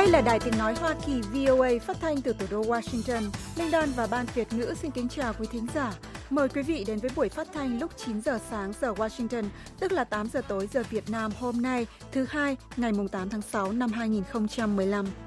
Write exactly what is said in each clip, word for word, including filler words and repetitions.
Đây là Đài Tiếng Nói Hoa Kỳ vê o a phát thanh từ thủ đô Washington. Linh Đoan và Ban Việt ngữ xin kính chào quý thính giả. Mời quý vị đến với buổi phát thanh lúc chín giờ sáng giờ Washington, tức là tám giờ tối giờ Việt Nam hôm nay, thứ hai, ngày tám tháng sáu năm hai nghìn không trăm mười lăm.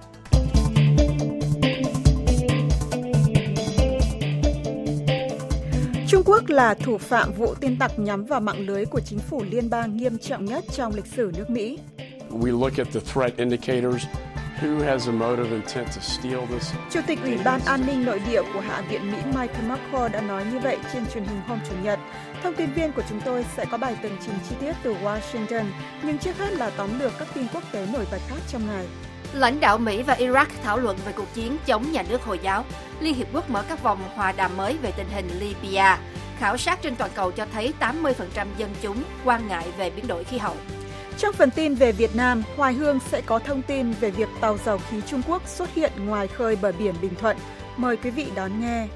Trung Quốc là thủ phạm vụ tin tặc nhắm vào mạng lưới của chính phủ liên bang nghiêm trọng nhất trong lịch sử nước Mỹ. We look at the threat indicators. Who has a motive intent to steal this? Chủ tịch Ủy ban An ninh Nội địa của Hạ viện Mỹ Michael McCaul đã nói như vậy trên truyền hình hôm Chủ nhật. Thông tin viên của chúng tôi sẽ có bài tường trình chi tiết từ Washington, nhưng trước hết là tóm lược các tin quốc tế nổi bật khác trong ngày. Lãnh đạo Mỹ và Iraq thảo luận về cuộc chiến chống nhà nước Hồi giáo. Liên Hiệp Quốc mở các vòng hòa đàm mới về tình hình Libya. Khảo sát trên toàn cầu cho thấy tám mươi phần trăm dân chúng quan ngại về biến đổi khí hậu. Trong phần tin về Việt Nam, Hoài Hương sẽ có thông tin về việc tàu dầu khí Trung Quốc xuất hiện ngoài khơi bờ biển Bình Thuận. Mời quý vị đón nghe.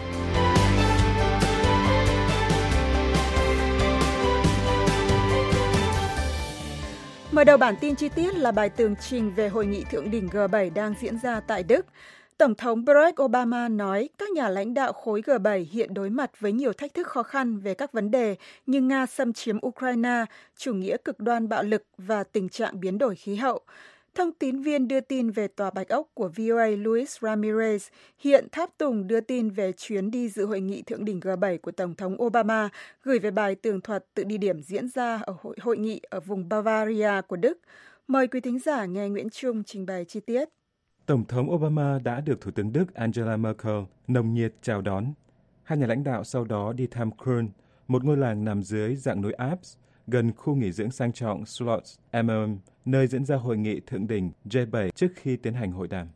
Mở đầu bản tin chi tiết là bài tường trình về hội nghị thượng đỉnh G bảy đang diễn ra tại Đức. Tổng thống Barack Obama nói các nhà lãnh đạo khối G bảy hiện đối mặt với nhiều thách thức khó khăn về các vấn đề như Nga xâm chiếm Ukraine, chủ nghĩa cực đoan bạo lực và tình trạng biến đổi khí hậu. Thông tín viên đưa tin về Tòa Bạch Ốc của vê o a Luis Ramirez hiện tháp tùng đưa tin về chuyến đi dự hội nghị thượng đỉnh G bảy của Tổng thống Obama, gửi về bài tường thuật từ địa điểm diễn ra ở hội, hội nghị ở vùng Bavaria của Đức. Mời quý thính giả nghe Nguyễn Trung trình bày chi tiết. Tổng thống Obama đã được Thủ tướng Đức Angela Merkel nồng nhiệt chào đón. Hai nhà lãnh đạo sau đó đi thăm Köln, một ngôi làng nằm dưới dạng núi Alps, gần khu nghỉ dưỡng sang trọng Schloss Emmem, nơi diễn ra hội nghị thượng đỉnh G bảy trước khi tiến hành hội đàm.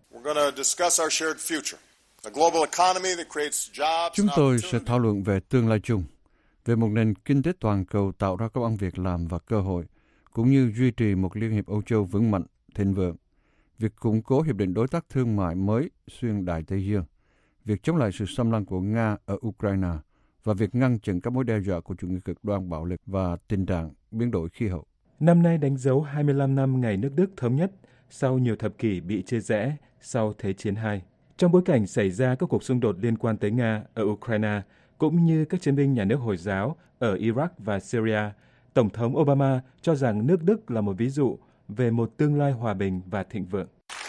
Chúng tôi sẽ thảo luận về tương lai chung, về một nền kinh tế toàn cầu tạo ra công ăn việc làm và cơ hội, cũng như duy trì một Liên hiệp Âu Châu vững mạnh, thịnh vượng. Việc củng cố hiệp định đối tác thương mại mới xuyên Đại Tây Dương, việc chống lại sự xâm lăng của Nga ở Ukraine và việc ngăn chặn các mối đe dọa của chủ nghĩa cực đoan bạo lực và tình trạng biến đổi khí hậu. Năm nay đánh dấu hai mươi lăm năm ngày nước Đức thống nhất sau nhiều thập kỷ bị chia rẽ sau Thế chiến hai. Trong bối cảnh xảy ra các cuộc xung đột liên quan tới Nga ở Ukraine, cũng như các chiến binh nhà nước Hồi giáo ở Iraq và Syria, Tổng thống Obama cho rằng nước Đức là một ví dụ về một tương lai hòa bình và thịnh vượng.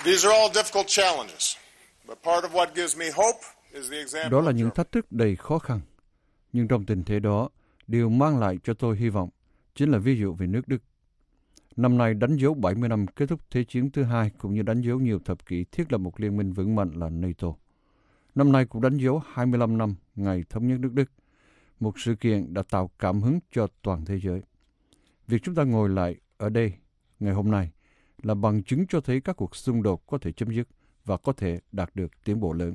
Đó là những thách thức đầy khó khăn. Nhưng trong tình thế đó, điều mang lại cho tôi hy vọng chính là ví dụ về nước Đức. Năm nay đánh dấu bảy mươi năm kết thúc Thế chiến thứ hai, cũng như đánh dấu nhiều thập kỷ thiết lập một liên minh vững mạnh là NATO. Năm nay cũng đánh dấu hai mươi lăm năm ngày thống nhất nước Đức, một sự kiện đã tạo cảm hứng cho toàn thế giới. Việc chúng ta ngồi lại ở đây ngày hôm nay là bằng chứng cho thấy các cuộc xung đột có thể chấm dứt và có thể đạt được tiến bộ lớn.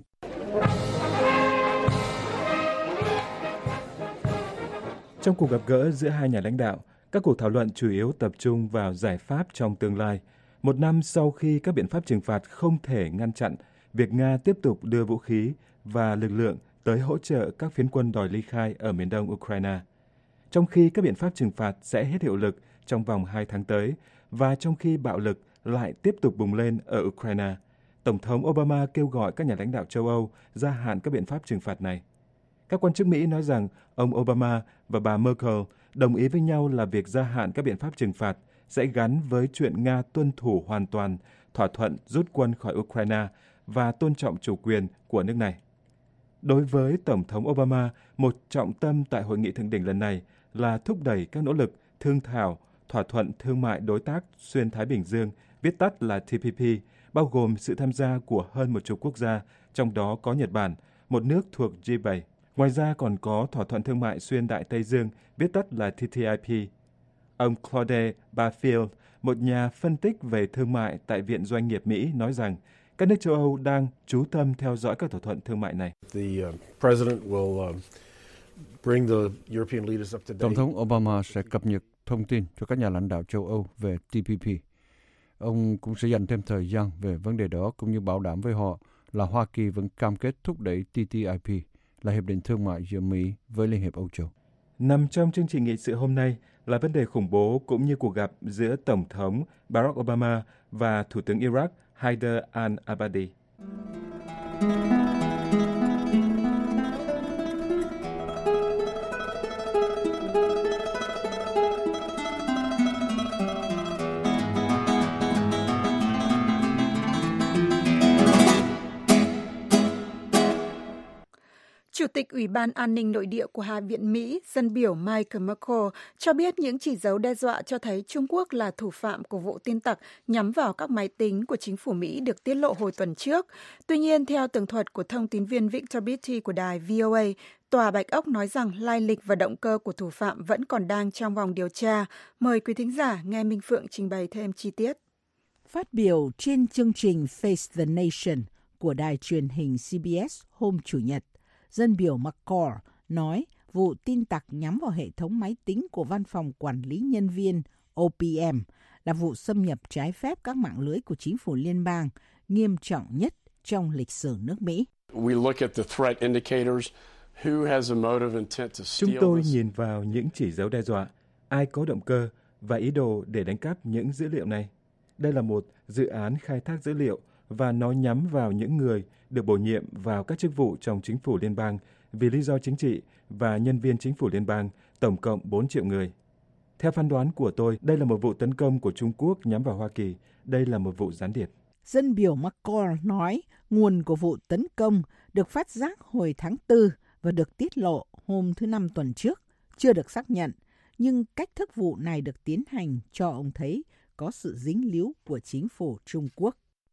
Trong cuộc gặp gỡ giữa hai nhà lãnh đạo, các cuộc thảo luận chủ yếu tập trung vào giải pháp trong tương lai. Một năm sau khi các biện pháp trừng phạt không thể ngăn chặn việc Nga tiếp tục đưa vũ khí và lực lượng tới hỗ trợ các phiến quân đòi ly khai ở miền đông Ukraine. Trong khi các biện pháp trừng phạt sẽ hết hiệu lực trong vòng hai tháng tới, và trong khi bạo lực lại tiếp tục bùng lên ở Ukraine, Tổng thống Obama kêu gọi các nhà lãnh đạo châu Âu gia hạn các biện pháp trừng phạt này. Các quan chức Mỹ nói rằng ông Obama và bà Merkel đồng ý với nhau là việc gia hạn các biện pháp trừng phạt sẽ gắn với chuyện Nga tuân thủ hoàn toàn thỏa thuận rút quân khỏi Ukraine và tôn trọng chủ quyền của nước này. Đối với Tổng thống Obama, một trọng tâm tại hội nghị thượng đỉnh lần này là thúc đẩy các nỗ lực thương thảo thỏa thuận thương mại đối tác xuyên Thái Bình Dương, viết tắt là T P P, bao gồm sự tham gia của hơn một chục quốc gia, trong đó có Nhật Bản, một nước thuộc G bảy. Ngoài ra còn có thỏa thuận thương mại xuyên Đại Tây Dương, viết tắt là T T I P. Ông Claude Barfield, một nhà phân tích về thương mại tại Viện Doanh nghiệp Mỹ, nói rằng các nước châu Âu đang chú tâm theo dõi các thỏa thuận thương mại này. Tổng thống Obama sẽ cập nhật thông tin cho các nhà lãnh đạo châu Âu về T P P. Ông cũng sẽ dành thêm thời gian về vấn đề đó, cũng như bảo đảm với họ là Hoa Kỳ vẫn cam kết thúc đẩy T T I P, là hiệp định thương mại giữa Mỹ với Liên hiệp Âu Châu. Nằm trong chương trình nghị sự hôm nay là vấn đề khủng bố, cũng như cuộc gặp giữa Tổng thống Barack Obama và Thủ tướng Iraq Haider al-Abadi. Chủ tịch Ủy ban An ninh Nội địa của Hạ viện Mỹ, dân biểu Michael McCaul, cho biết những chỉ dấu đe dọa cho thấy Trung Quốc là thủ phạm của vụ tin tặc nhắm vào các máy tính của chính phủ Mỹ được tiết lộ hồi tuần trước. Tuy nhiên, theo tường thuật của thông tín viên Victor Beattie của đài vê o a, Tòa Bạch Ốc nói rằng lai lịch và động cơ của thủ phạm vẫn còn đang trong vòng điều tra. Mời quý thính giả nghe Minh Phượng trình bày thêm chi tiết. Phát biểu trên chương trình Face the Nation của đài truyền hình xê bê ét hôm Chủ nhật, dân biểu McCaul nói vụ tin tặc nhắm vào hệ thống máy tính của Văn phòng Quản lý Nhân viên O P M là vụ xâm nhập trái phép các mạng lưới của chính phủ liên bang nghiêm trọng nhất trong lịch sử nước Mỹ. Chúng tôi nhìn vào những chỉ dấu đe dọa, ai có động cơ và ý đồ để đánh cắp những dữ liệu này. Đây là một dự án khai thác dữ liệu và nó nhắm vào những người được bổ nhiệm vào các chức vụ trong chính phủ liên bang vì lý do chính trị và nhân viên chính phủ liên bang, tổng cộng bốn triệu người. Theo phán đoán của tôi, đây là một vụ tấn công của Trung Quốc nhắm vào Hoa Kỳ. Đây là một vụ gián điệp. Dân biểu McCaul nói nguồn của vụ tấn công được phát giác hồi tháng tư và được tiết lộ hôm thứ Năm tuần trước, chưa được xác nhận, nhưng cách thức vụ này được tiến hành cho ông thấy có sự dính líu của chính phủ Trung Quốc.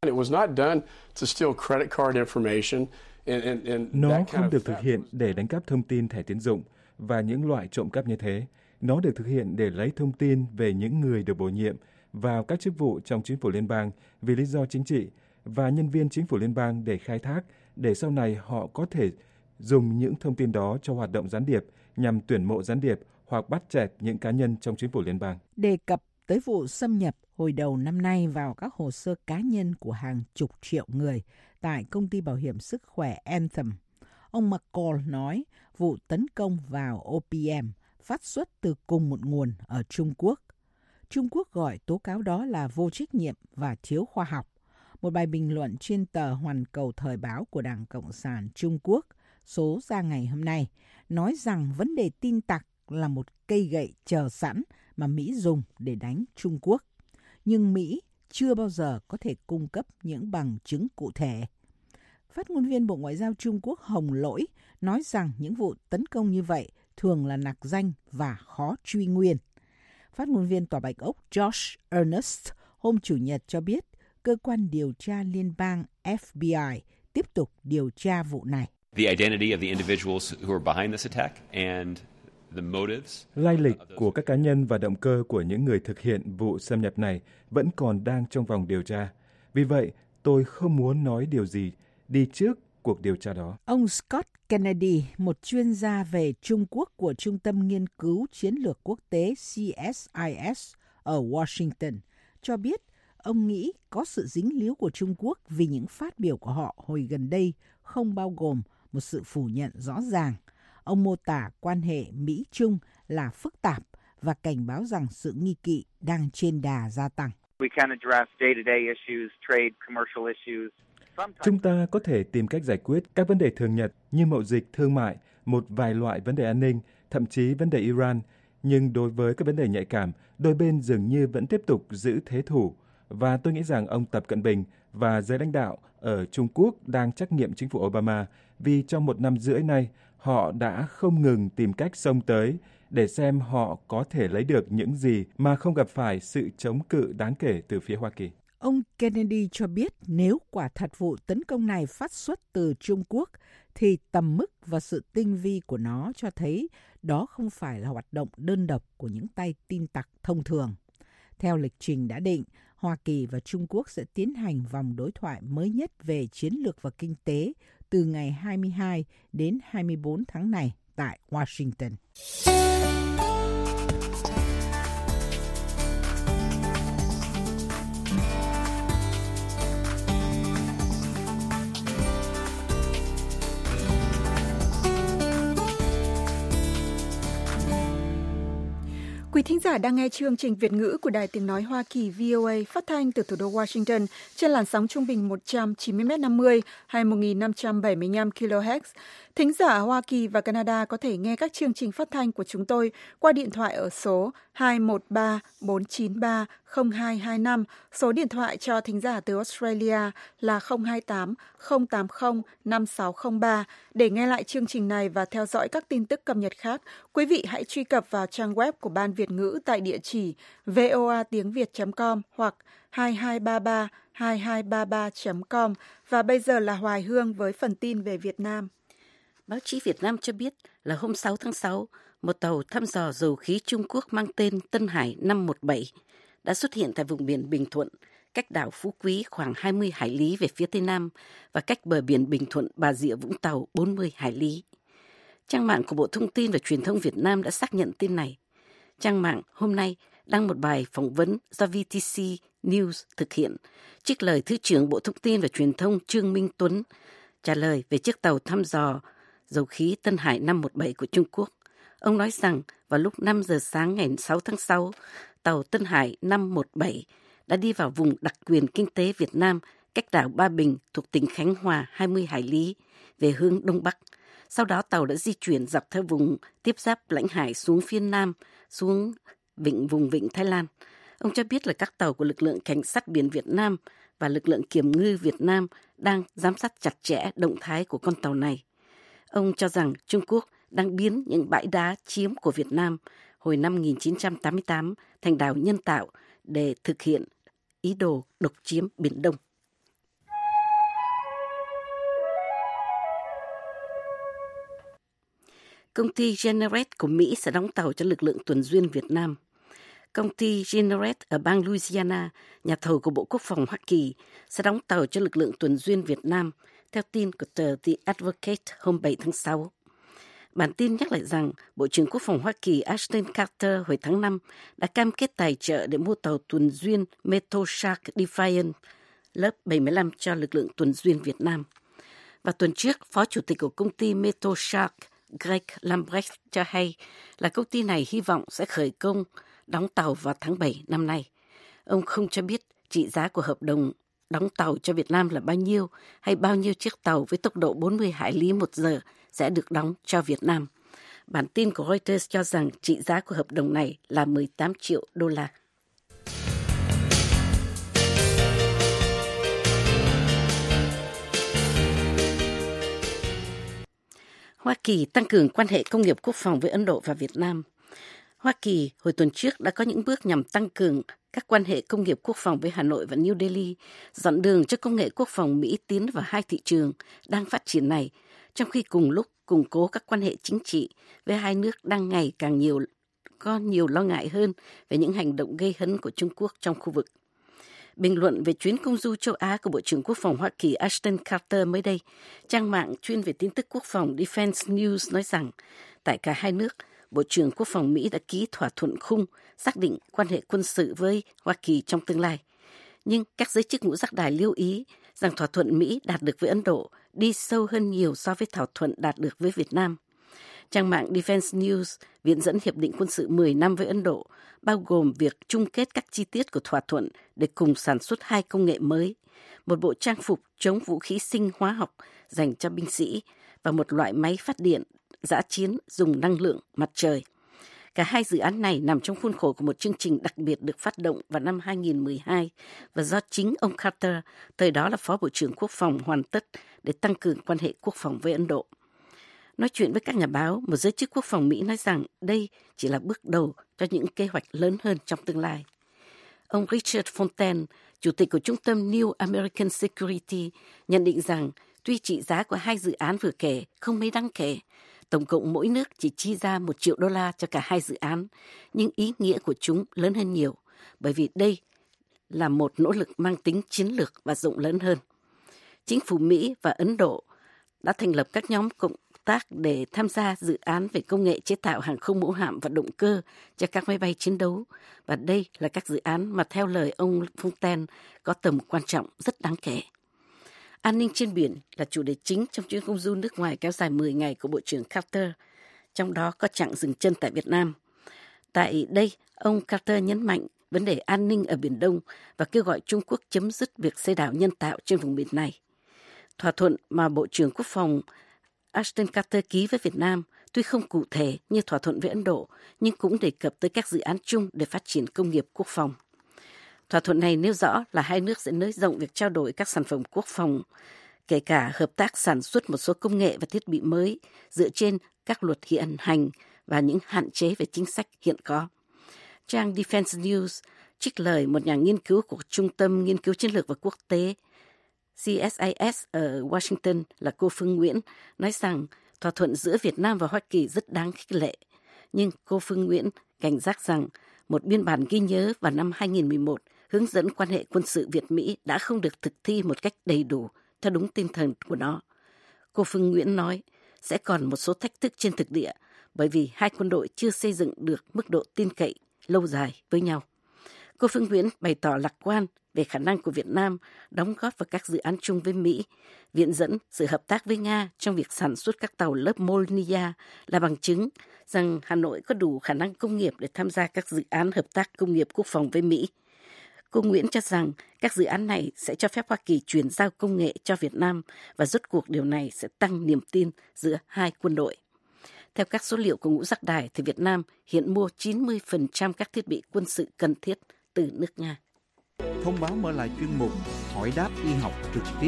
Nó không được thực hiện để đánh cắp thông tin thẻ tín dụng và những loại trộm cắp như thế. Nó được thực hiện để lấy thông tin về những người được bổ nhiệm vào các chức vụ trong chính phủ liên bang vì lý do chính trị và nhân viên chính phủ liên bang để khai thác, để sau này họ có thể dùng những thông tin đó cho hoạt động gián điệp nhằm tuyển mộ gián điệp hoặc bắt chẹt những cá nhân trong chính phủ liên bang. Đề cập tới vụ xâm nhập hồi đầu năm nay vào các hồ sơ cá nhân của hàng chục triệu người tại công ty bảo hiểm sức khỏe Anthem, ông McCaul nói vụ tấn công vào O P M phát xuất từ cùng một nguồn ở Trung Quốc. Trung Quốc gọi tố cáo đó là vô trách nhiệm và thiếu khoa học. Một bài bình luận trên tờ Hoàn Cầu Thời báo của Đảng Cộng sản Trung Quốc số ra ngày hôm nay nói rằng vấn đề tin tặc là một cây gậy chờ sẵn mà Mỹ dùng để đánh Trung Quốc. Nhưng Mỹ chưa bao giờ có thể cung cấp những bằng chứng cụ thể. Phát ngôn viên Bộ Ngoại giao Trung Quốc Hồng Lỗi nói rằng những vụ tấn công như vậy thường là nặc danh và khó truy nguyên. Phát ngôn viên Tòa Bạch Ốc Josh Earnest hôm Chủ nhật cho biết cơ quan điều tra liên bang F B I tiếp tục điều tra vụ này. The identity of the individuals who are behind this attack and the motives. Lai lịch của các cá nhân và động cơ của những người thực hiện vụ xâm nhập này vẫn còn đang trong vòng điều tra. Vì vậy, tôi không muốn nói điều gì đi trước cuộc điều tra đó. Ông Scott Kennedy, một chuyên gia về Trung Quốc của Trung tâm Nghiên cứu Chiến lược Quốc tế C S I S ở Washington, cho biết ông nghĩ có sự dính líu của Trung Quốc vì những phát biểu của họ hồi gần đây không bao gồm một sự phủ nhận rõ ràng. Ông mô tả quan hệ Mỹ-Trung là phức tạp và cảnh báo rằng sự nghi kỵ đang trên đà gia tăng. Chúng ta có thể tìm cách giải quyết các vấn đề thường nhật như mậu dịch, thương mại, một vài loại vấn đề an ninh, thậm chí vấn đề Iran. Nhưng đối với các vấn đề nhạy cảm, đôi bên dường như vẫn tiếp tục giữ thế thủ. Và tôi nghĩ rằng ông Tập Cận Bình và giới lãnh đạo ở Trung Quốc đang trắc nghiệm chính phủ Obama vì trong một năm rưỡi nay, họ đã không ngừng tìm cách xông tới để xem họ có thể lấy được những gì mà không gặp phải sự chống cự đáng kể từ phía Hoa Kỳ. Ông Kennedy cho biết nếu quả thật vụ tấn công này phát xuất từ Trung Quốc, thì tầm mức và sự tinh vi của nó cho thấy đó không phải là hoạt động đơn độc của những tay tin tặc thông thường. Theo lịch trình đã định, Hoa Kỳ và Trung Quốc sẽ tiến hành vòng đối thoại mới nhất về chiến lược và kinh tế từ ngày hai mươi hai đến hai mươi bốn tháng này tại Washington. Quý thính giả đang nghe chương trình Việt ngữ của Đài Tiếng Nói Hoa Kỳ vê o a phát thanh từ thủ đô Washington trên làn sóng trung bình một trăm chín mươi mét năm mươi hay một nghìn năm trăm bảy mươi lăm ki lô héc. Thính giả ở Hoa Kỳ và Canada có thể nghe các chương trình phát thanh của chúng tôi qua điện thoại ở số hai một ba bốn chín ba không hai hai năm. Số điện thoại cho thính giả từ Australia là không hai tám không tám không năm sáu không ba. Để nghe lại chương trình này và theo dõi các tin tức cập nhật khác, quý vị hãy truy cập vào trang web của Ban Việt ngữ tại địa chỉ voa tiếng việt chấm com hoặc hai hai ba ba hai hai ba ba chấm com. Và bây giờ là Hoài Hương với phần tin về Việt Nam. Báo chí Việt Nam cho biết là hôm sáu tháng sáu, một tàu thăm dò dầu khí Trung Quốc mang tên Tân Hải năm một bảy đã xuất hiện tại vùng biển Bình Thuận, cách đảo Phú Quý khoảng hai mươi hải lý về phía tây nam và cách bờ biển Bình Thuận Bà Rịa Vũng Tàu bốn mươi hải lý. Trang mạng của Bộ Thông tin và Truyền thông Việt Nam đã xác nhận tin này. Trang mạng hôm nay đăng một bài phỏng vấn do vê tê xê News thực hiện, trích lời Thứ trưởng Bộ Thông tin và Truyền thông Trương Minh Tuấn trả lời về chiếc tàu thăm dò dầu khí Tân Hải năm một bảy của Trung Quốc. Ông nói rằng vào lúc năm giờ sáng ngày sáu tháng sáu, tàu Tân Hải năm một bảy đã đi vào vùng đặc quyền kinh tế Việt Nam cách đảo Ba Bình thuộc tỉnh Khánh Hòa hai mươi hải lý về hướng Đông Bắc. Sau đó tàu đã di chuyển dọc theo vùng tiếp giáp lãnh hải xuống phía Nam, xuống vịnh vùng vịnh Thái Lan. Ông cho biết là các tàu của lực lượng cảnh sát biển Việt Nam và lực lượng kiểm ngư Việt Nam đang giám sát chặt chẽ động thái của con tàu này. Ông cho rằng Trung Quốc đang biến những bãi đá chiếm của Việt Nam hồi năm một nghìn chín trăm tám mươi tám thành đảo nhân tạo để thực hiện ý đồ độc chiếm Biển Đông. Công ty Generate của Mỹ sẽ đóng tàu cho lực lượng tuần duyên Việt Nam. Công ty Generate ở bang Louisiana, nhà thầu của Bộ Quốc phòng Hoa Kỳ, sẽ đóng tàu cho lực lượng tuần duyên Việt Nam, theo tin của tờ The Advocate hôm bảy tháng sáu. Bản tin nhắc lại rằng Bộ trưởng Quốc phòng Hoa Kỳ Ashton Carter hồi tháng năm đã cam kết tài trợ để mua tàu tuần duyên Metoshark Defiant lớp bảy mươi lăm cho lực lượng tuần duyên Việt Nam. Và tuần trước, Phó Chủ tịch của công ty Metoshark Greg Lambrecht cho hay là công ty này hy vọng sẽ khởi công đóng tàu vào tháng bảy năm nay. Ông không cho biết trị giá của hợp đồng đóng tàu cho Việt Nam là bao nhiêu hay bao nhiêu chiếc tàu với tốc độ bốn mươi hải lý một giờ sẽ được đóng cho Việt Nam. Bản tin của Reuters cho rằng trị giá của hợp đồng này là mười tám triệu đô la. Hoa Kỳ tăng cường quan hệ công nghiệp quốc phòng với Ấn Độ và Việt Nam. Hoa Kỳ hồi tuần trước đã có những bước nhằm tăng cường các quan hệ công nghiệp quốc phòng với Hà Nội và New Delhi, dọn đường cho công nghệ quốc phòng Mỹ tiến vào hai thị trường đang phát triển này, trong khi cùng lúc củng cố các quan hệ chính trị với hai nước đang ngày càng nhiều có nhiều lo ngại hơn về những hành động gây hấn của Trung Quốc trong khu vực. Bình luận về chuyến công du châu Á của Bộ trưởng Quốc phòng Hoa Kỳ Ashton Carter mới đây, trang mạng chuyên về tin tức quốc phòng Defense News nói rằng tại cả hai nước, Bộ trưởng Quốc phòng Mỹ đã ký thỏa thuận khung xác định quan hệ quân sự với Hoa Kỳ trong tương lai. Nhưng các giới chức ngũ giác đài lưu ý rằng thỏa thuận Mỹ đạt được với Ấn Độ đi sâu hơn nhiều so với thỏa thuận đạt được với Việt Nam. Trang mạng Defense News viện dẫn hiệp định quân sự mười năm với Ấn Độ, bao gồm việc chung kết các chi tiết của thỏa thuận để cùng sản xuất hai công nghệ mới, một bộ trang phục chống vũ khí sinh hóa học dành cho binh sĩ và một loại máy phát điện dã chiến dùng năng lượng mặt trời. Cả hai dự án này nằm trong khuôn khổ của một chương trình đặc biệt được phát động vào năm hai nghìn mười hai và do chính ông Carter, thời đó là Phó Bộ trưởng Quốc phòng, hoàn tất để tăng cường quan hệ quốc phòng với Ấn Độ. Nói chuyện với các nhà báo, một giới chức quốc phòng Mỹ nói rằng đây chỉ là bước đầu cho những kế hoạch lớn hơn trong tương lai. Ông Richard Fontaine, chủ tịch của Trung tâm New American Security, nhận định rằng tuy trị giá của hai dự án vừa kể không mấy đáng kể, tổng cộng mỗi nước chỉ chi ra một triệu đô la cho cả hai dự án, nhưng ý nghĩa của chúng lớn hơn nhiều, bởi vì đây là một nỗ lực mang tính chiến lược và rộng lớn hơn. Chính phủ Mỹ và Ấn Độ đã thành lập các nhóm cộng tác để tham gia dự án về công nghệ chế tạo hàng không mẫu hạm và động cơ cho các máy bay chiến đấu, và đây là các dự án mà theo lời ông Fontaine có tầm quan trọng rất đáng kể. An ninh trên biển là chủ đề chính trong chuyến công du nước ngoài kéo dài mười ngày của Bộ trưởng Carter, trong đó có chặng dừng chân tại Việt Nam. Tại đây, ông Carter nhấn mạnh vấn đề an ninh ở Biển Đông và kêu gọi Trung Quốc chấm dứt việc xây đảo nhân tạo trên vùng biển này. Thỏa thuận mà Bộ trưởng Quốc phòng Ashton Carter ký với Việt Nam tuy không cụ thể như thỏa thuận với Ấn Độ, nhưng cũng đề cập tới các dự án chung để phát triển công nghiệp quốc phòng. Thỏa thuận này nêu rõ là hai nước sẽ nới rộng việc trao đổi các sản phẩm quốc phòng, kể cả hợp tác sản xuất một số công nghệ và thiết bị mới dựa trên các luật hiện hành và những hạn chế về chính sách hiện có. Trang Defense News trích lời một nhà nghiên cứu của Trung tâm Nghiên cứu Chiến lược và Quốc tế C S I S ở Washington là cô Phương Nguyễn nói rằng thỏa thuận giữa Việt Nam và Hoa Kỳ rất đáng khích lệ. Nhưng cô Phương Nguyễn cảnh giác rằng một biên bản ghi nhớ vào năm hai nghìn mười một hướng dẫn quan hệ quân sự Việt-Mỹ đã không được thực thi một cách đầy đủ theo đúng tinh thần của nó. Cô Phương Nguyễn nói sẽ còn một số thách thức trên thực địa bởi vì hai quân đội chưa xây dựng được mức độ tin cậy lâu dài với nhau. Cô Phương Nguyễn bày tỏ lạc quan về khả năng của Việt Nam đóng góp vào các dự án chung với Mỹ, viện dẫn sự hợp tác với Nga trong việc sản xuất các tàu lớp Molniya là bằng chứng rằng Hà Nội có đủ khả năng công nghiệp để tham gia các dự án hợp tác công nghiệp quốc phòng với Mỹ. Cô Nguyễn cho rằng các dự án này sẽ cho phép Hoa Kỳ chuyển giao công nghệ cho Việt Nam và rốt cuộc điều này sẽ tăng niềm tin giữa hai quân đội. Theo các số liệu của Ngũ Giác Đài thì Việt Nam hiện mua chín mươi phần trăm các thiết bị quân sự cần thiết từ nước Nga. Thông báo mở lại chuyên mục hỏi đáp y học trực tiếp.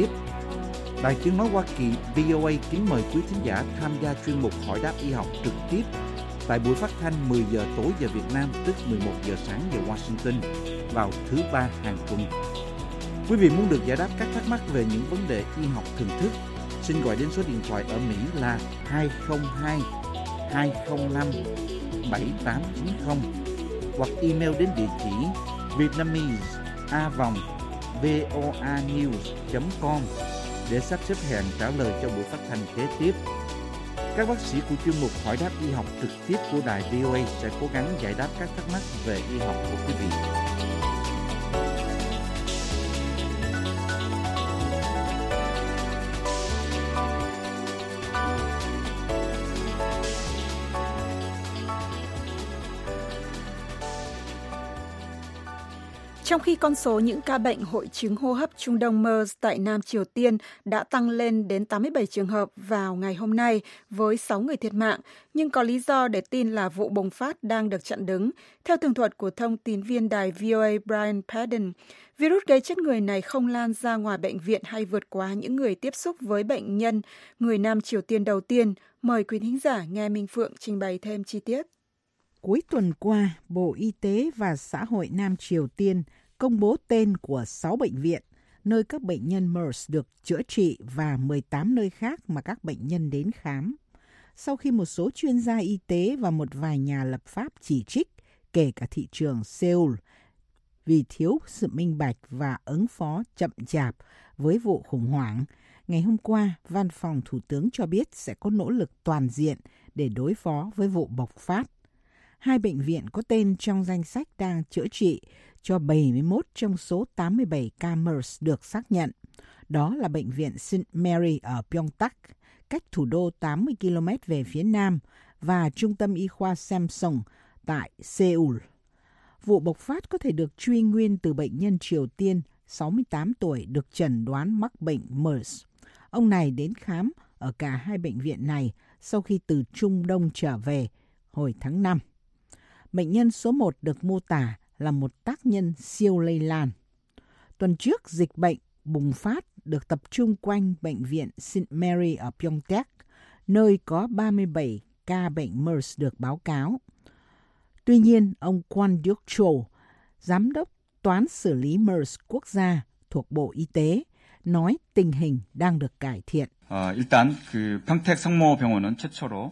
Đài Tiếng nói Hoa Kỳ V O A kính mời quý thính giả tham gia chuyên mục hỏi đáp y học trực tiếp tại buổi phát thanh mười giờ tối giờ Việt Nam, tức mười một giờ sáng giờ Washington vào thứ ba hàng tuần. Quý vị muốn được giải đáp các thắc mắc về những vấn đề y học thường thức, xin gọi đến số điện thoại ở Mỹ là hai không hai hai không năm bảy tám chín không hoặc email đến địa chỉ vietnamese a vòng voanews chấm com để sắp xếp hẹn trả lời cho buổi phát thanh kế tiếp. Các bác sĩ của chuyên mục hỏi đáp y học trực tiếp của đài V O A sẽ cố gắng giải đáp các thắc mắc về y học của quý vị. Trong khi con số những ca bệnh hội chứng hô hấp Trung Đông MERS tại Nam Triều Tiên đã tăng lên đến tám mươi bảy trường hợp vào ngày hôm nay với sáu người thiệt mạng, nhưng có lý do để tin là vụ bùng phát đang được chặn đứng. Theo tường thuật của thông tin viên đài V O A Brian Padden, virus gây chết người này không lan ra ngoài bệnh viện hay vượt qua những người tiếp xúc với bệnh nhân người Nam Triều Tiên đầu tiên. Mời quý thính giả nghe Minh Phượng trình bày thêm chi tiết. Cuối tuần qua, Bộ Y tế và Xã hội Nam Triều Tiên công bố tên của sáu bệnh viện nơi các bệnh nhân MERS được chữa trị và mười tám nơi khác mà các bệnh nhân đến khám. Sau khi một số chuyên gia y tế và một vài nhà lập pháp chỉ trích, kể cả thị trường Seoul, vì thiếu sự minh bạch và ứng phó chậm chạp với vụ khủng hoảng, ngày hôm qua, Văn phòng Thủ tướng cho biết sẽ có nỗ lực toàn diện để đối phó với vụ bộc phát. Hai bệnh viện có tên trong danh sách đang chữa trị cho bảy mươi mốt trong số tám mươi bảy ca MERS được xác nhận. Đó là bệnh viện Saint Mary ở Pyeongtaek, cách thủ đô tám mươi ki lô mét về phía nam, và Trung tâm Y khoa Samsung tại Seoul. Vụ bộc phát có thể được truy nguyên từ bệnh nhân Triều Tiên sáu mươi tám tuổi được chẩn đoán mắc bệnh MERS. Ông này đến khám ở cả hai bệnh viện này sau khi từ Trung Đông trở về hồi tháng năm. Bệnh nhân số một được mô tả là một tác nhân siêu lây lan. Tuần trước, dịch bệnh bùng phát được tập trung quanh bệnh viện Saint Mary ở Pyeongtaek, nơi có ba mươi bảy ca bệnh MERS được báo cáo. Tuy nhiên, ông Kwon Dyuk-chol, giám đốc toán xử lý MERS quốc gia thuộc Bộ Y tế, nói tình hình đang được cải thiện. 어, 일단 그 평택 성모병원은 최초로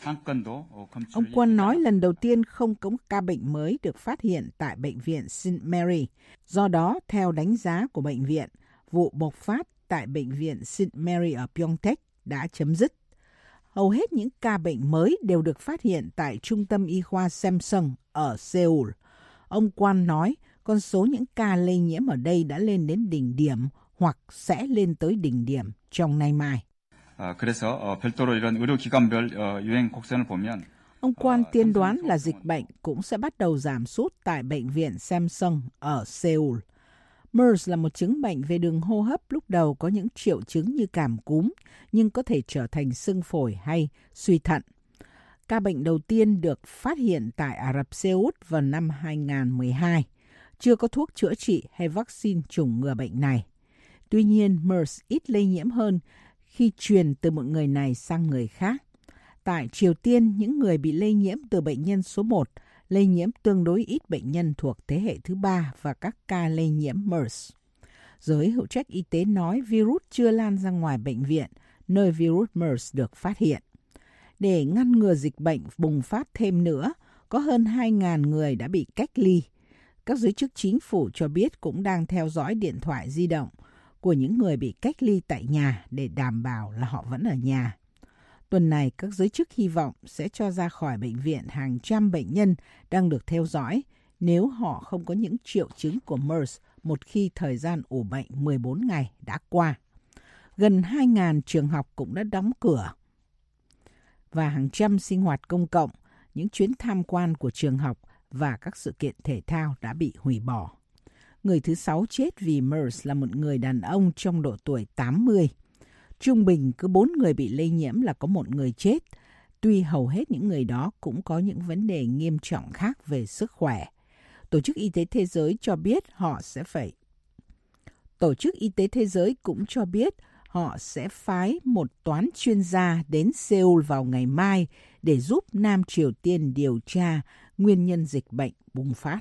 Ông Quân nói lần đầu tiên không có ca bệnh mới được phát hiện tại bệnh viện Saint Mary. Do đó, theo đánh giá của bệnh viện, vụ bộc phát tại bệnh viện Saint Mary ở Pyeongtaek đã chấm dứt. Hầu hết những ca bệnh mới đều được phát hiện tại Trung tâm Y khoa Samsung ở Seoul. Ông Kwon nói con số những ca lây nhiễm ở đây đã lên đến đỉnh điểm hoặc sẽ lên tới đỉnh điểm trong nay mai. 어, 그래서 어, 별도로 이런 의료기관별 어, 유행 곡선을 보면 Ông Kwon tiên đoán là dịch bệnh cũng sẽ bắt đầu giảm sút tại bệnh viện Samsung ở Seoul. MERS là một chứng bệnh về đường hô hấp lúc đầu có những triệu chứng như cảm cúm, nhưng có thể trở thành sưng phổi hay suy thận. Ca bệnh đầu tiên được phát hiện tại Ả Rập Xê Út vào năm hai không một hai. Chưa có thuốc chữa trị hay vaccine chủng ngừa bệnh này. Tuy nhiên, MERS ít lây nhiễm hơn khi truyền từ một người này sang người khác. Tại Triều Tiên, những người bị lây nhiễm từ bệnh nhân số một lây nhiễm tương đối ít bệnh nhân thuộc thế hệ thứ ba và các ca lây nhiễm MERS. Giới hữu trách y tế nói virus chưa lan ra ngoài bệnh viện, nơi virus MERS được phát hiện. Để ngăn ngừa dịch bệnh bùng phát thêm nữa, có hơn hai nghìn người đã bị cách ly. Các giới chức chính phủ cho biết cũng đang theo dõi điện thoại di động của những người bị cách ly tại nhà để đảm bảo là họ vẫn ở nhà. Tuần này, các giới chức hy vọng sẽ cho ra khỏi bệnh viện hàng trăm bệnh nhân đang được theo dõi nếu họ không có những triệu chứng của MERS một khi thời gian ủ bệnh mười bốn ngày đã qua. Gần hai nghìn trường học cũng đã đóng cửa và hàng trăm sinh hoạt công cộng, những chuyến tham quan của trường học và các sự kiện thể thao đã bị hủy bỏ. Người thứ sáu chết vì MERS là một người đàn ông trong độ tuổi tám mươi. Trung bình cứ bốn người bị lây nhiễm là có một người chết, tuy hầu hết những người đó cũng có những vấn đề nghiêm trọng khác về sức khỏe. Tổ chức Y tế Thế giới cho biết họ sẽ phải... Tổ chức Y tế Thế giới cũng cho biết họ sẽ phái một toán chuyên gia đến Seoul vào ngày mai để giúp Nam Triều Tiên điều tra nguyên nhân dịch bệnh bùng phát.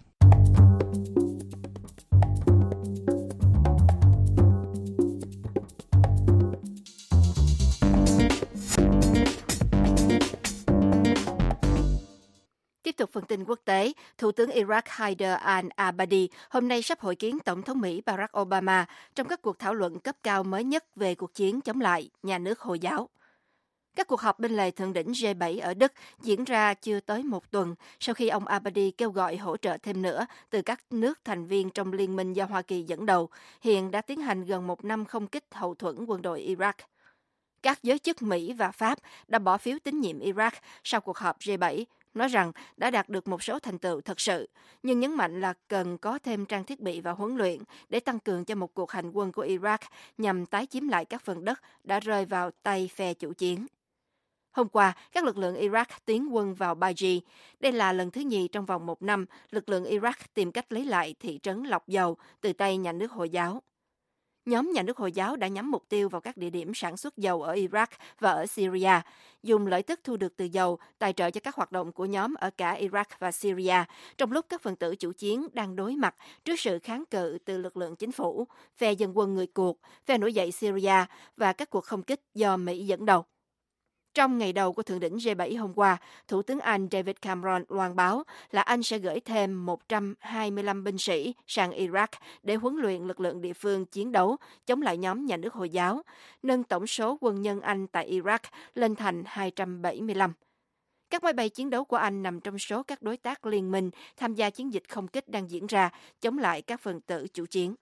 Tiếp tục phần tin quốc tế, Thủ tướng Iraq Haider al-Abadi hôm nay sắp hội kiến Tổng thống Mỹ Barack Obama trong các cuộc thảo luận cấp cao mới nhất về cuộc chiến chống lại nhà nước Hồi giáo. Các cuộc họp bên lề thượng đỉnh G bảy ở Đức diễn ra chưa tới một tuần sau khi ông Abadi kêu gọi hỗ trợ thêm nữa từ các nước thành viên trong liên minh do Hoa Kỳ dẫn đầu, hiện đã tiến hành gần một năm không kích hậu thuẫn quân đội Iraq. Các giới chức Mỹ và Pháp đã bỏ phiếu tín nhiệm Iraq sau cuộc họp G bảy, nói rằng đã đạt được một số thành tựu thật sự, nhưng nhấn mạnh là cần có thêm trang thiết bị và huấn luyện để tăng cường cho một cuộc hành quân của Iraq nhằm tái chiếm lại các phần đất đã rơi vào tay phe chủ chiến. Hôm qua, các lực lượng Iraq tiến quân vào Baji. Đây là lần thứ nhì trong vòng một năm, lực lượng Iraq tìm cách lấy lại thị trấn lọc dầu từ tay nhà nước Hồi giáo. Nhóm nhà nước Hồi giáo đã nhắm mục tiêu vào các địa điểm sản xuất dầu ở Iraq và ở Syria, dùng lợi tức thu được từ dầu tài trợ cho các hoạt động của nhóm ở cả Iraq và Syria, trong lúc các phần tử chủ chiến đang đối mặt trước sự kháng cự từ lực lượng chính phủ, phe dân quân người cuộc, phe nổi dậy Syria và các cuộc không kích do Mỹ dẫn đầu. Trong ngày đầu của thượng đỉnh G bảy hôm qua, Thủ tướng Anh David Cameron loan báo là Anh sẽ gửi thêm một trăm hai mươi lăm binh sĩ sang Iraq để huấn luyện lực lượng địa phương chiến đấu chống lại nhóm nhà nước Hồi giáo, nâng tổng số quân nhân Anh tại Iraq lên thành hai trăm bảy mươi lăm. Các máy bay chiến đấu của Anh nằm trong số các đối tác liên minh tham gia chiến dịch không kích đang diễn ra chống lại các phần tử chủ chiến.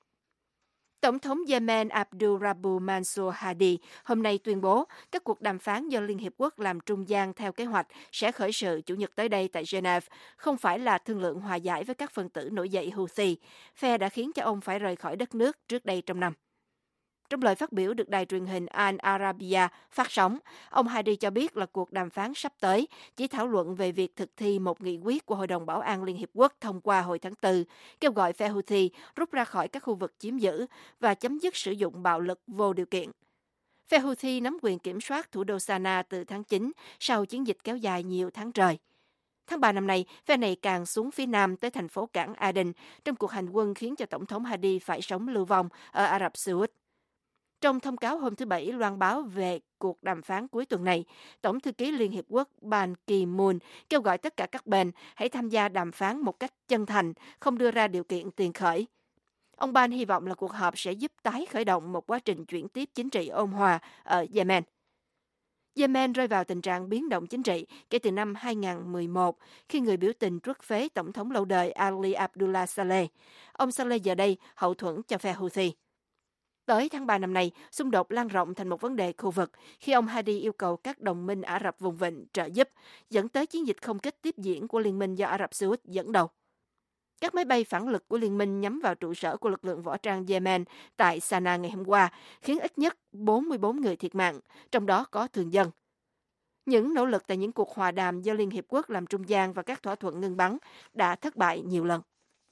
Tổng thống Yemen Abdul Rabu Mansur Hadi hôm nay tuyên bố các cuộc đàm phán do Liên Hiệp Quốc làm trung gian theo kế hoạch sẽ khởi sự Chủ nhật tới đây tại Geneva, không phải là thương lượng hòa giải với các phần tử nổi dậy Houthi, phe đã khiến cho ông phải rời khỏi đất nước trước đây trong năm. Trong lời phát biểu được đài truyền hình Al Arabiya phát sóng, ông Hadi cho biết là cuộc đàm phán sắp tới chỉ thảo luận về việc thực thi một nghị quyết của Hội đồng Bảo an Liên Hiệp Quốc thông qua hồi tháng tư, kêu gọi phe Houthi rút ra khỏi các khu vực chiếm giữ và chấm dứt sử dụng bạo lực vô điều kiện. Phe Houthi nắm quyền kiểm soát thủ đô Sanaa từ tháng chín sau chiến dịch kéo dài nhiều tháng trời. Tháng ba năm nay, phe này càng xuống phía nam tới thành phố cảng Aden trong cuộc hành quân khiến cho Tổng thống Hadi phải sống lưu vong ở Ả Rập Xê Út. Trong thông cáo hôm thứ Bảy loan báo về cuộc đàm phán cuối tuần này, Tổng thư ký Liên Hiệp Quốc Ban Ki-moon kêu gọi tất cả các bên hãy tham gia đàm phán một cách chân thành, không đưa ra điều kiện tiền khởi. Ông Ban hy vọng là cuộc họp sẽ giúp tái khởi động một quá trình chuyển tiếp chính trị ôn hòa ở Yemen. Yemen rơi vào tình trạng biến động chính trị kể từ năm hai nghìn không trăm mười một, khi người biểu tình truất phế Tổng thống lâu đời Ali Abdullah Saleh. Ông Saleh giờ đây hậu thuẫn cho phe Houthi. Tới tháng ba năm nay, xung đột lan rộng thành một vấn đề khu vực khi ông Hadi yêu cầu các đồng minh Ả Rập vùng vịnh trợ giúp, dẫn tới chiến dịch không kích tiếp diễn của liên minh do Ả Rập Xê Út dẫn đầu. Các máy bay phản lực của liên minh nhắm vào trụ sở của lực lượng võ trang Yemen tại Sanaa ngày hôm qua, khiến ít nhất bốn mươi bốn người thiệt mạng, trong đó có thường dân. Những nỗ lực tại những cuộc hòa đàm do Liên Hiệp Quốc làm trung gian và các thỏa thuận ngưng bắn đã thất bại nhiều lần.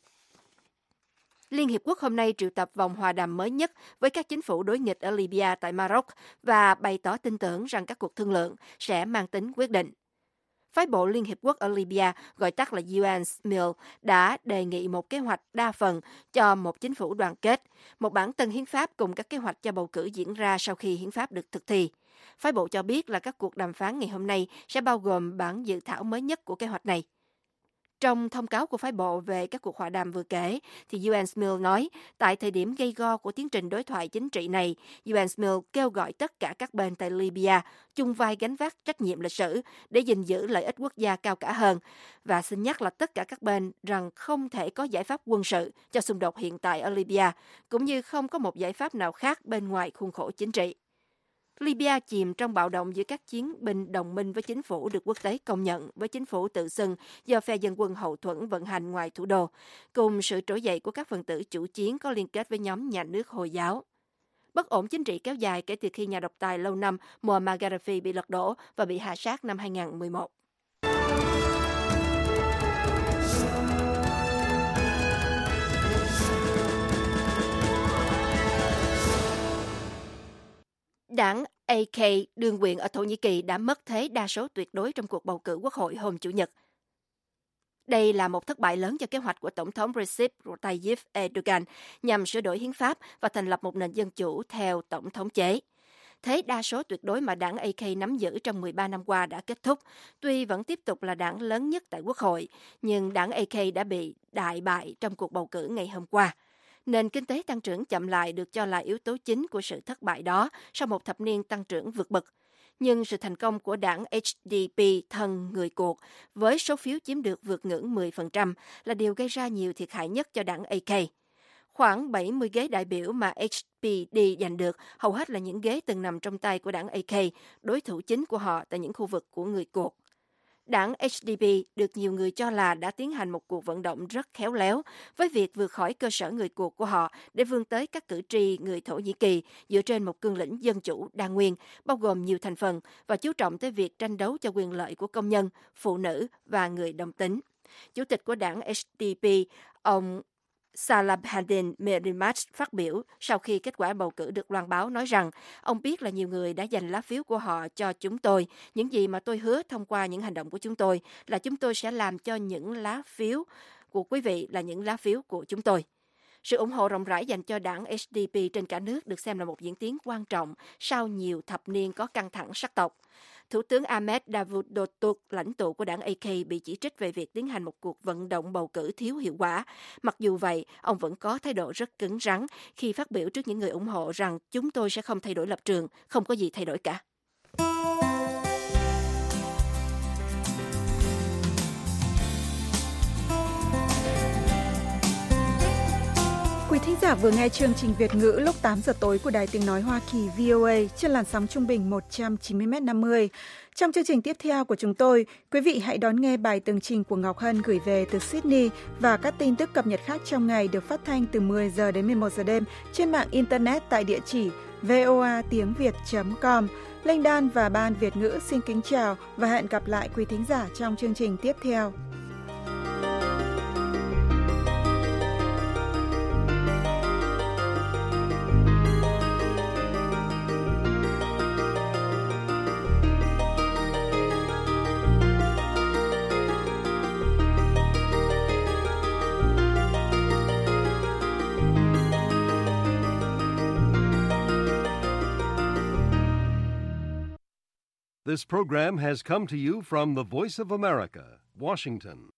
Liên Hiệp Quốc hôm nay triệu tập vòng hòa đàm mới nhất với các chính phủ đối nghịch ở Libya tại Maroc và bày tỏ tin tưởng rằng các cuộc thương lượng sẽ mang tính quyết định. Phái bộ Liên Hiệp Quốc ở Libya, gọi tắt là u en ét em i lờ, đã đề nghị một kế hoạch đa phần cho một chính phủ đoàn kết, một bản tân hiến pháp cùng các kế hoạch cho bầu cử diễn ra sau khi hiến pháp được thực thi. Phái bộ cho biết là các cuộc đàm phán ngày hôm nay sẽ bao gồm bản dự thảo mới nhất của kế hoạch này. Trong thông cáo của phái bộ về các cuộc hòa đàm vừa kể, thì u en ét em i lờ nói, tại thời điểm gay go của tiến trình đối thoại chính trị này, u en ét em i lờ kêu gọi tất cả các bên tại Libya chung vai gánh vác trách nhiệm lịch sử để gìn giữ lợi ích quốc gia cao cả hơn, và xin nhắc là tất cả các bên rằng không thể có giải pháp quân sự cho xung đột hiện tại ở Libya, cũng như không có một giải pháp nào khác bên ngoài khuôn khổ chính trị. Libya chìm trong bạo động giữa các chiến binh đồng minh với chính phủ được quốc tế công nhận với chính phủ tự xưng do phe dân quân hậu thuẫn vận hành ngoài thủ đô, cùng sự trỗi dậy của các phần tử chủ chiến có liên kết với nhóm nhà nước Hồi giáo. Bất ổn chính trị kéo dài kể từ khi nhà độc tài lâu năm Muammar Gaddafi bị lật đổ và bị hạ sát năm hai không một một. Đảng a ca đương quyền ở Thổ Nhĩ Kỳ đã mất thế đa số tuyệt đối trong cuộc bầu cử quốc hội hôm Chủ nhật. Đây là một thất bại lớn cho kế hoạch của Tổng thống Recep Tayyip Erdogan nhằm sửa đổi hiến pháp và thành lập một nền dân chủ theo tổng thống chế. Thế đa số tuyệt đối mà đảng a ca nắm giữ trong mười ba năm qua đã kết thúc, tuy vẫn tiếp tục là đảng lớn nhất tại Quốc hội, nhưng đảng a ca đã bị đại bại trong cuộc bầu cử ngày hôm qua. Nền kinh tế tăng trưởng chậm lại được cho là yếu tố chính của sự thất bại đó sau một thập niên tăng trưởng vượt bậc. Nhưng sự thành công của đảng hát đê pê thân người cuộc với số phiếu chiếm được vượt ngưỡng mười phần trăm là điều gây ra nhiều thiệt hại nhất cho đảng a ca. Khoảng bảy mươi ghế đại biểu mà hát pê đê giành được hầu hết là những ghế từng nằm trong tay của đảng a ca, đối thủ chính của họ tại những khu vực của người cuộc. Đảng hát đê pê được nhiều người cho là đã tiến hành một cuộc vận động rất khéo léo với việc vượt khỏi cơ sở người cuộc của họ để vươn tới các cử tri người Thổ Nhĩ Kỳ dựa trên một cương lĩnh dân chủ đa nguyên, bao gồm nhiều thành phần và chú trọng tới việc tranh đấu cho quyền lợi của công nhân, phụ nữ và người đồng tính. Chủ tịch của đảng hát đê pê, ông Salahdin Mehmet phát biểu sau khi kết quả bầu cử được loan báo nói rằng ông biết là nhiều người đã dành lá phiếu của họ cho chúng tôi. Những gì mà tôi hứa thông qua những hành động của chúng tôi là chúng tôi sẽ làm cho những lá phiếu của quý vị là những lá phiếu của chúng tôi. Sự ủng hộ rộng rãi dành cho đảng hát đê pê trên cả nước được xem là một diễn tiến quan trọng sau nhiều thập niên có căng thẳng sắc tộc. Thủ tướng Ahmed Davutoglu, lãnh tụ của đảng a ca, bị chỉ trích về việc tiến hành một cuộc vận động bầu cử thiếu hiệu quả. Mặc dù vậy, ông vẫn có thái độ rất cứng rắn khi phát biểu trước những người ủng hộ rằng chúng tôi sẽ không thay đổi lập trường, không có gì thay đổi cả. Quý thính giả vừa nghe chương trình Việt ngữ lúc tám giờ tối của Đài Tiếng Nói Hoa Kỳ vê o a trên làn sóng trung bình một trăm chín mươi mét năm mươi. Trong chương trình tiếp theo của chúng tôi, quý vị hãy đón nghe bài tường trình của Ngọc Hân gửi về từ Sydney và các tin tức cập nhật khác trong ngày được phát thanh từ mười giờ đến mười một giờ đêm trên mạng Internet tại địa chỉ voa tiếng việt chấm com. Linh Đan và Ban Việt ngữ xin kính chào và hẹn gặp lại quý thính giả trong chương trình tiếp theo. This program has come to you from the Voice of America, Washington.